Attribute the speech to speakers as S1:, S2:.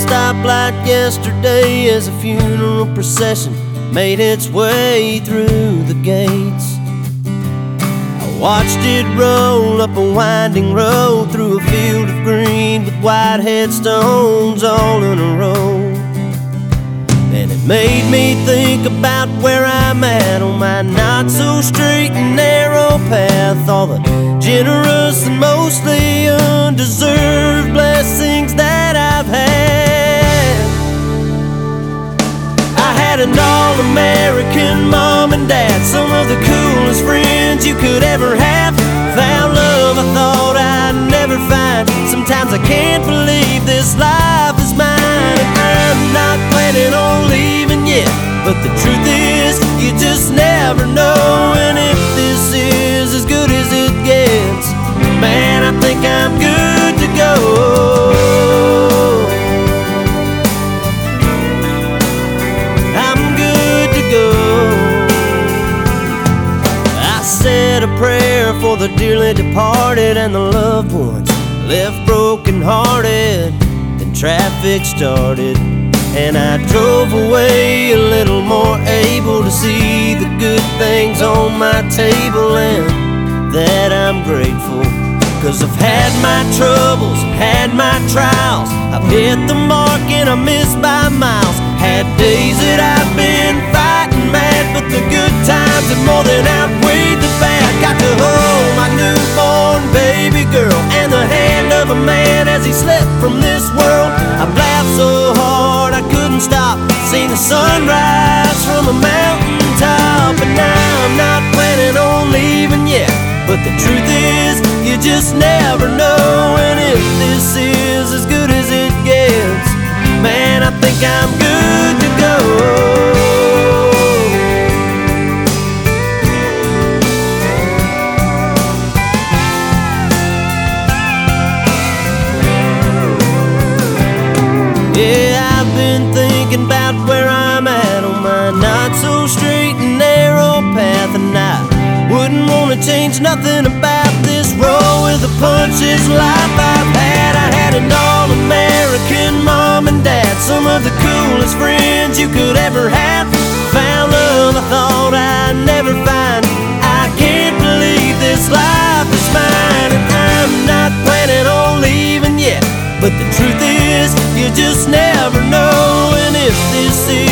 S1: stoplight yesterday as a funeral procession made its way through the gates. I watched it roll up a winding road through a field of green with white headstones all in a row. And it made me think about where I'm at on my not-so-straight and narrow path. All the generous and mostly undeserved blessings that I've had. I had an all-American mom and dad, some of the coolest friends you could ever have. Found love I thought I'd never find. Sometimes I can't believe this life is mine. And I'm not planning on leaving yet, but the truth is, you just never know. And if this is as good as it gets, man, I think I'm good to go. I'm good to go. I said a prayer for the dearly departed and the loved ones left broken-hearted. Then traffic started, and I drove away a little more able to see the good things on my table. And that I'm grateful, 'cause I've had my troubles, had my trials. I've hit the mark and I missed by miles. Had days that I've been fighting mad, but the good times have more than outweighed the bad. Got to hold my newborn baby girl and the hand of a man as he slept from this world. I laughed so hard I couldn't stop, seen the sunrise from a mountaintop. And now I'm not planning on leaving yet, but the truth is, you just never know. And if this is as good as it gets, man, I think I'm good to go. Yeah, I've been thinking about where I'm at on my not-so-straight and narrow path. And I wouldn't want to change nothing about this roll with the punches life I've had. I had an all-American mom and dad, some of the coolest friends you could ever have. Found love I thought I'd never find. I can't believe this life is mine. And I'm not planning on leaving yet, but the truth is, you just never know. And if this is